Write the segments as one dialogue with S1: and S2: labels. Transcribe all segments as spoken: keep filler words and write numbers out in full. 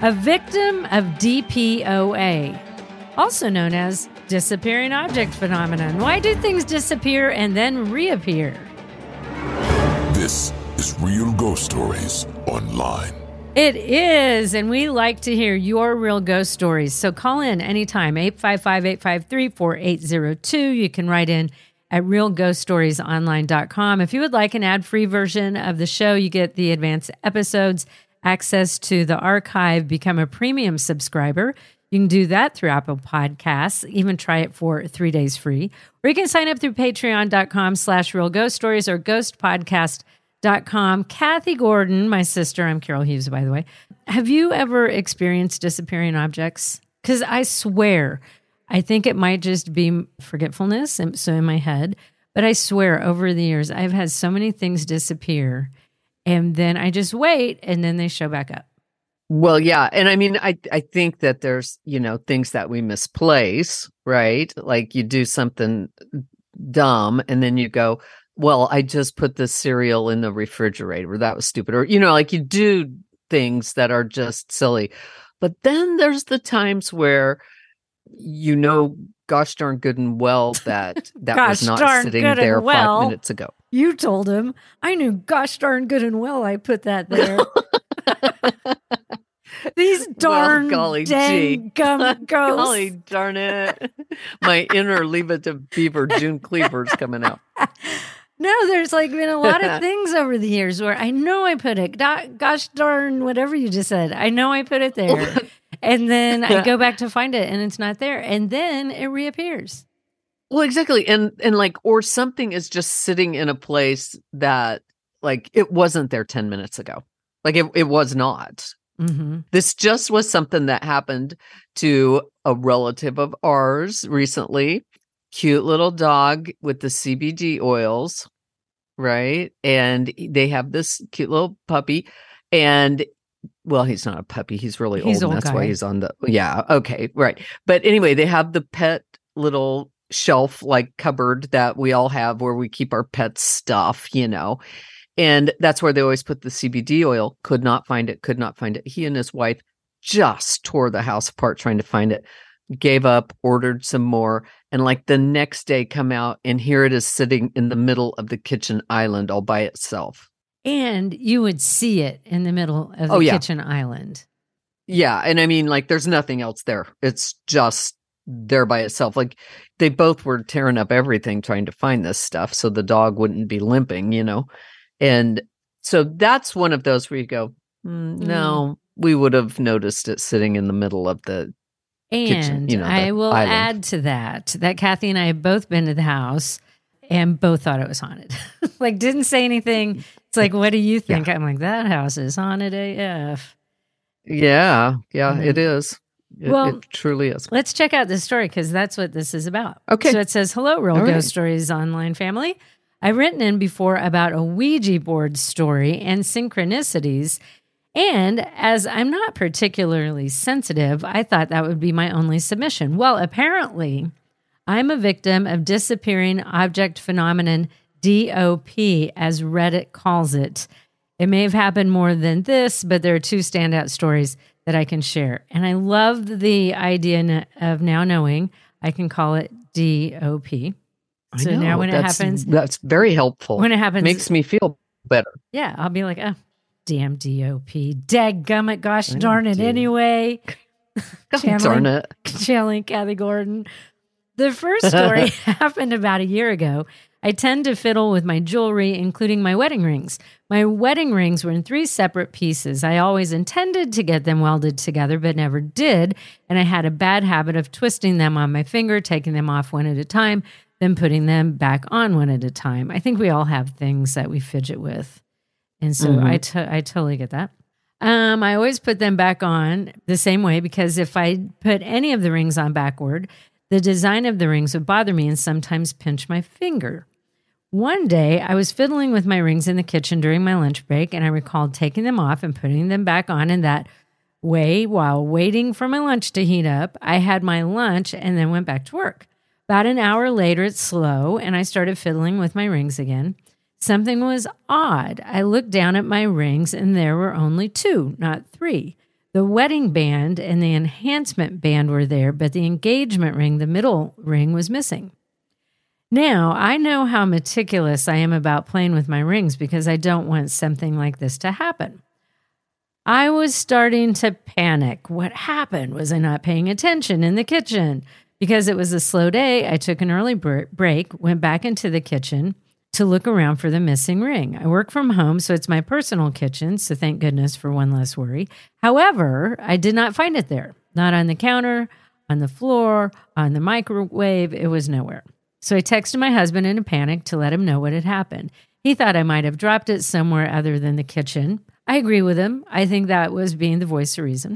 S1: A victim of D P O A, also known as disappearing object phenomenon. Why do things disappear and then reappear?
S2: This is Real Ghost Stories Online.
S1: It is, and we like to hear your real ghost stories. So call in anytime, eight five five, eight five three, four eight zero two. You can write in at real ghost stories online dot com. If you would like an ad-free version of the show, you get the advanced episodes, access to the archive, become a premium subscriber. You can do that through Apple Podcasts, even try it for three days free. Or you can sign up through patreon.com slash real ghost stories or ghostpodcast dot com. Kathy Gordon, my sister, I'm Carol Hughes, by the way. Have you ever experienced disappearing objects? Because I swear, I think it might just be forgetfulness, and so in my head, but I swear over the years, I've had so many things disappear, and then I just wait, and then they show back up.
S3: Well, yeah. And I mean, I, I think that there's, you know, things that we misplace, right? Like you do something dumb and then you go, well, I just put the cereal in the refrigerator. That was stupid. Or, you know, like you do things that are just silly. But then there's the times where, you know, gosh darn good and well that that
S1: gosh
S3: was not
S1: darn
S3: sitting
S1: good
S3: there
S1: and well.
S3: five minutes ago.
S1: You told him. I knew gosh darn good and well I put that there. These darn
S3: well, golly
S1: dang
S3: gee.
S1: gum ghosts.
S3: Golly darn it. My inner Leave It to Beaver June Cleaver's coming out.
S1: No, there's like been a lot of things over the years where I know I put it. Gosh darn, whatever you just said. I know I put it there. And then I go back to find it and it's not there. And then it reappears.
S3: Well, exactly. And and like, or something is just sitting in a place that like it wasn't there ten minutes ago. Like it, it was not.
S1: Mm-hmm.
S3: This just was something that happened to a relative of ours recently. Cute little dog with the C B D oils, right? And they have this cute little puppy. And, well, he's not a puppy. He's really
S1: He's
S3: old.
S1: old
S3: And that's
S1: guy.
S3: why he's on the, yeah, okay, right. But anyway, they have the pet little shelf, like cupboard that we all have where we keep our pet stuff, you know. And that's where they always put the C B D oil. Could not find it, could not find it. He and his wife just tore the house apart trying to find it. Gave up, ordered some more, and like the next day come out and here it is sitting in the middle of the kitchen island all by itself.
S1: And you would see it in the middle of the
S3: Oh, yeah.
S1: kitchen island.
S3: Yeah. And I mean, like, there's nothing else there. It's just there by itself. Like, they both were tearing up everything trying to find this stuff so the dog wouldn't be limping, you know? And so that's one of those where you go, mm, no, we would have noticed it sitting in the middle of the
S1: And
S3: kitchen, you know, the
S1: I will
S3: island.
S1: add to that, that Kathy and I have both been to the house and both thought it was haunted. Like, didn't say anything. It's like, what do you think?
S3: Yeah.
S1: I'm like, that house is haunted A F.
S3: Yeah. Yeah,
S1: Mhm.
S3: it is. It,
S1: Well,
S3: it truly is.
S1: Let's check out this story because that's what this is about.
S3: Okay.
S1: So it says, hello, Real
S3: All
S1: Ghost
S3: right.
S1: Stories Online family. I've written in before about a Ouija board story and synchronicities. And as I'm not particularly sensitive, I thought that would be my only submission. Well, apparently, I'm a victim of disappearing object phenomenon, D O P, as Reddit calls it. It may have happened more than this, but there are two standout stories that I can share. And I love the idea of now knowing I can call it D O P. So
S3: I know,
S1: now when it
S3: that's-
S1: happens,
S3: that's very helpful.
S1: when it happens,
S3: Makes me feel better.
S1: yeah, I'll be like, oh, damn D O P. Dadgummit, gosh
S3: I
S1: darn it
S3: do.
S1: anyway.
S3: God
S1: Channeling-
S3: darn it.
S1: Channeling Kathy Gordon. The first story happened about a year ago. I tend to fiddle with my jewelry, including my wedding rings. My wedding rings were in three separate pieces. I always intended to get them welded together, but never did. And I had a bad habit of twisting them on my finger, taking them off one at a time, then putting them back on one at a time. I think we all have things that we fidget with. And so
S3: Mhm.
S1: I, t- I totally get that. Um, I always put them back on the same way because if I put any of the rings on backward, the design of the rings would bother me and sometimes pinch my finger. One day, I was fiddling with my rings in the kitchen during my lunch break, and I recalled taking them off and putting them back on in that way while waiting for my lunch to heat up. I had my lunch and then went back to work. About an hour later, it's slow, and I started fiddling with my rings again. Something was odd. I looked down at my rings, and there were only two, not three. The wedding band and the enhancement band were there, but the engagement ring, the middle ring, was missing. Now, I know how meticulous I am about playing with my rings because I don't want something like this to happen. I was starting to panic. What happened? Was I not paying attention in the kitchen? Because it was a slow day, I took an early break, went back into the kitchen to look around for the missing ring. I work from home, so it's my personal kitchen, so thank goodness for one less worry. However, I did not find it there. Not on the counter, on the floor, on the microwave. It was nowhere. So I texted my husband in a panic to let him know what had happened. He thought I might have dropped it somewhere other than the kitchen. I agree with him. I think that was being the voice of reason.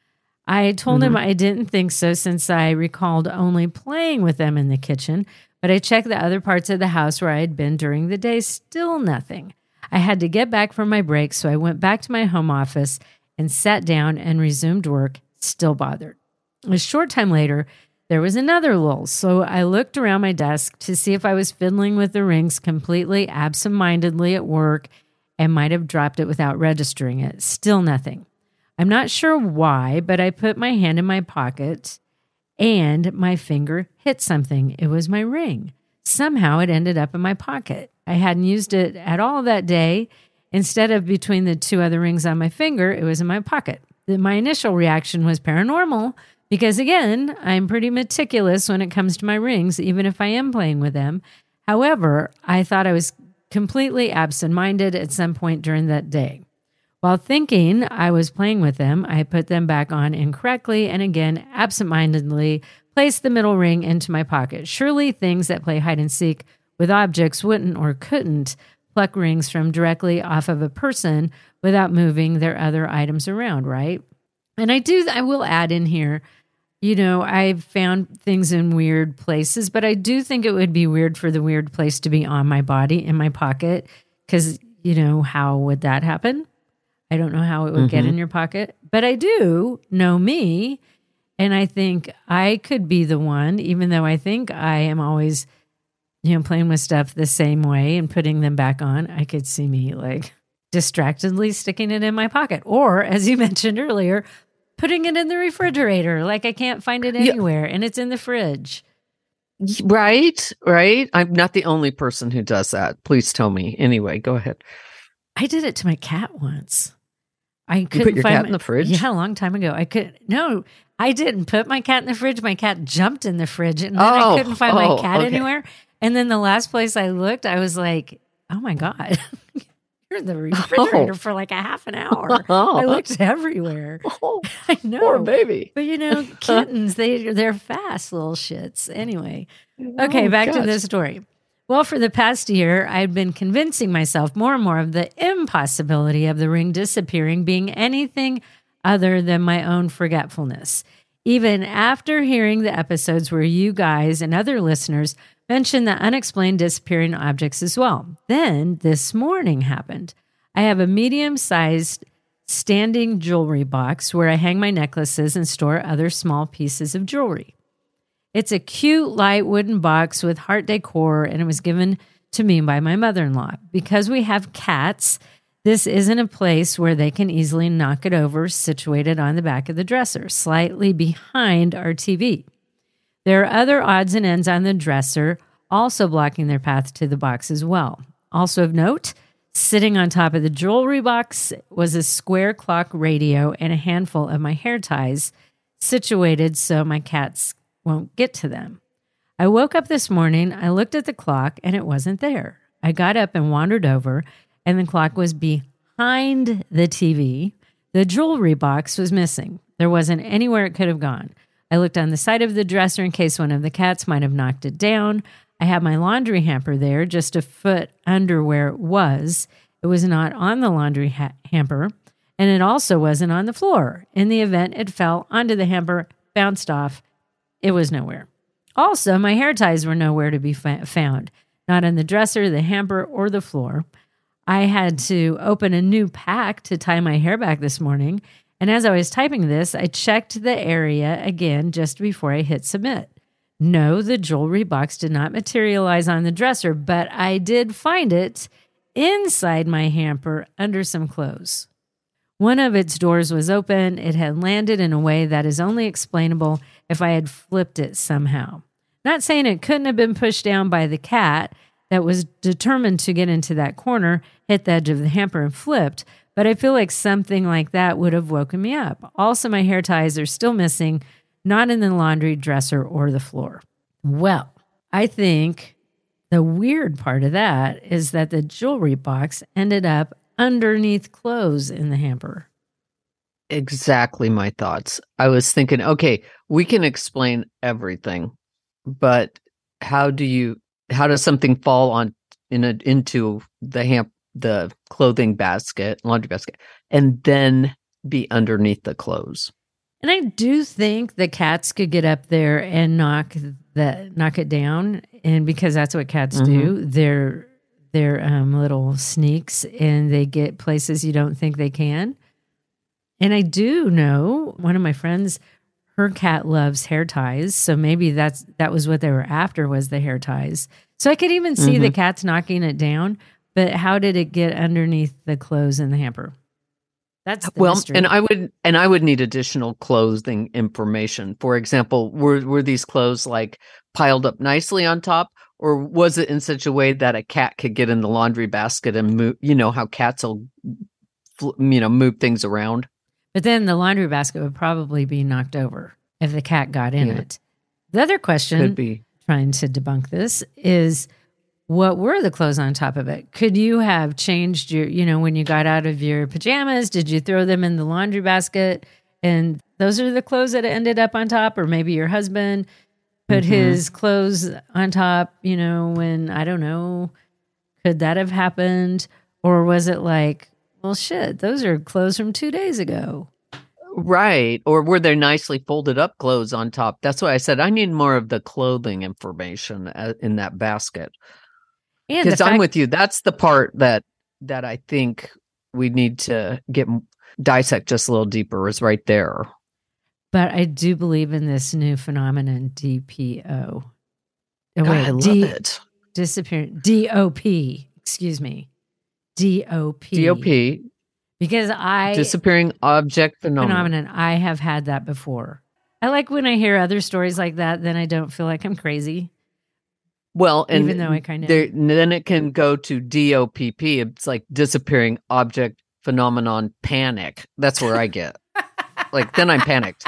S1: I told mm-hmm. him I didn't think so since I recalled only playing with them in the kitchen, but I checked the other parts of the house where I had been during the day. Still nothing. I had to get back from my break, so I went back to my home office and sat down and resumed work, still bothered. A short time later, there was another lull, so I looked around my desk to see if I was fiddling with the rings completely absent-mindedly at work and might have dropped it without registering it. Still nothing. I'm not sure why, but I put my hand in my pocket and my finger hit something. It was my ring. Somehow it ended up in my pocket. I hadn't used it at all that day. Instead of between the two other rings on my finger, it was in my pocket. My initial reaction was paranormal because, again, I'm pretty meticulous when it comes to my rings, even if I am playing with them. However, I thought I was completely absent-minded at some point during that day. While thinking I was playing with them, I put them back on incorrectly and again, absent-mindedly, placed the middle ring into my pocket. Surely things that play hide and seek with objects wouldn't or couldn't pluck rings from directly off of a person without moving their other items around, right? And I do, I will add in here, you know, I've found things in weird places, but I do think it would be weird for the weird place to be on my body, in my pocket, because, you know, how would that happen? I don't know how it would mm-hmm. get in your pocket, but I do know me, and I think I could be the one, even though I think I am always, you know, playing with stuff the same way and putting them back on. I could see me like distractedly sticking it in my pocket, or as you mentioned earlier, putting it in the refrigerator, like I can't find it anywhere, yeah. and it's in the fridge.
S3: Right, right. I'm not the only person who does that. Please tell me. Anyway, go ahead.
S1: I did it to my cat once. I couldn't
S3: you put your
S1: find
S3: cat
S1: my,
S3: in the fridge?
S1: Yeah, a long time ago. I could no, I didn't put my cat in the fridge. My cat jumped in the fridge, and then
S3: oh,
S1: I couldn't find
S3: oh,
S1: my cat
S3: okay.
S1: anywhere. And then the last place I looked, I was like, "Oh my god, you're in the refrigerator oh. for like a half an hour." Oh. I looked everywhere.
S3: Oh,
S1: I know,
S3: poor baby.
S1: But you know, kittens they they're fast little shits. Anyway, okay, oh, back gosh. to the story. Well, for the past year, I've been convincing myself more and more of the impossibility of the ring disappearing being anything other than my own forgetfulness. Even after hearing the episodes where you guys and other listeners mentioned the unexplained disappearing objects as well. Then this morning happened. I have a medium-sized standing jewelry box where I hang my necklaces and store other small pieces of jewelry. It's a cute, light wooden box with heart decor, and it was given to me by my mother-in-law. Because we have cats, this isn't a place where they can easily knock it over, situated on the back of the dresser, slightly behind our T V. There are other odds and ends on the dresser, also blocking their path to the box as well. Also of note, sitting on top of the jewelry box was a square clock radio and a handful of my hair ties, situated so my cats won't get to them. I woke up this morning, I looked at the clock, and it wasn't there. I got up and wandered over, and the clock was behind the T V. The jewelry box was missing. There wasn't anywhere it could have gone. I looked on the side of the dresser in case one of the cats might have knocked it down. I had my laundry hamper there, just a foot under where it was. It was not on the laundry ha- hamper, and it also wasn't on the floor. In the event it fell onto the hamper, bounced off, it was nowhere. Also, my hair ties were nowhere to be fa- found, not on the dresser, the hamper, or the floor. I had to open a new pack to tie my hair back this morning, and as I was typing this, I checked the area again just before I hit submit. No, the jewelry box did not materialize on the dresser, but I did find it inside my hamper under some clothes. One of its doors was open. It had landed in a way that is only explainable if I had flipped it somehow. Not saying it couldn't have been pushed down by the cat that was determined to get into that corner, hit the edge of the hamper and flipped, but I feel like something like that would have woken me up. Also, my hair ties are still missing, not in the laundry, dresser, or the floor. Well, I think the weird part of that is that the jewelry box ended up underneath clothes in the hamper.
S3: Exactly my thoughts. I was thinking, okay, we can explain everything, but how do you, how does something fall on in a, into the ham, the clothing basket, laundry basket, and then be underneath the clothes?
S1: And I do think the cats could get up there and knock the knock it down, and because that's what cats mm-hmm. do, they're they're um, little sneaks, and they get places you don't think they can. And I do know one of my friends, her cat loves hair ties, so maybe that's that was what they were after, was the hair ties. So I could even see mm-hmm. the cats knocking it down, but how did it get underneath the clothes in the hamper? That's the
S3: well,
S1: mystery.
S3: and I would and I would need additional clothing information. For example, were were these clothes like piled up nicely on top, or was it in such a way that a cat could get in the laundry basket and move? You know how cats will, you know, move things around.
S1: But then the laundry basket would probably be knocked over if the cat got in yeah. it. The other question,
S3: could be.
S1: Trying to debunk this, is what were the clothes on top of it? Could you have changed your, you know, when you got out of your pajamas, did you throw them in the laundry basket and those are the clothes that ended up on top? Or maybe your husband put mm-hmm. his clothes on top, you know, when, I don't know, could that have happened? Or was it like, well, shit, those are clothes from two days ago?
S3: Right. Or were there nicely folded up clothes on top? That's why I said I need more of the clothing information in that basket. Because I'm with you. That's the part that that I think we need to get dissect just a little deeper, is right there.
S1: But I do believe in this new phenomenon, D P O. Oh,
S3: God,
S1: wait,
S3: I love
S1: D-
S3: it.
S1: Disappearing. D O P. Excuse me. D O P.
S3: D O P.
S1: Because I...
S3: Disappearing object phenomenon.
S1: phenomenon. I have had that before. I like when I hear other stories like that, then I don't feel like I'm crazy.
S3: Well, and
S1: even though I kind of
S3: there, then it can go to D O P P. It's like disappearing object phenomenon panic. That's where I get. Like, then I'm panicked.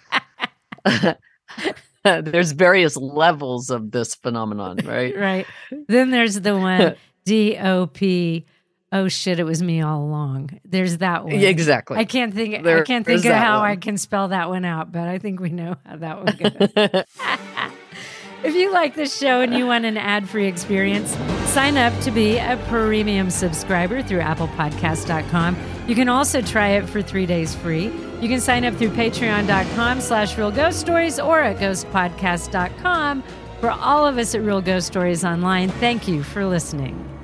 S3: There's various levels of this phenomenon, right?
S1: Right. Then there's the one D O P. Oh shit! It was me all along. There's that one.
S3: Yeah, exactly.
S1: I can't think.
S3: There,
S1: I can't think of how
S3: one.
S1: I can spell that one out, but I think we know how that one goes. If you like this show and you want an ad-free experience, sign up to be a premium subscriber through apple podcast dot com. You can also try it for three days free. You can sign up through patreon dot com slash real ghost stories or at ghost podcast dot com. For all of us at Real Ghost Stories Online, thank you for listening.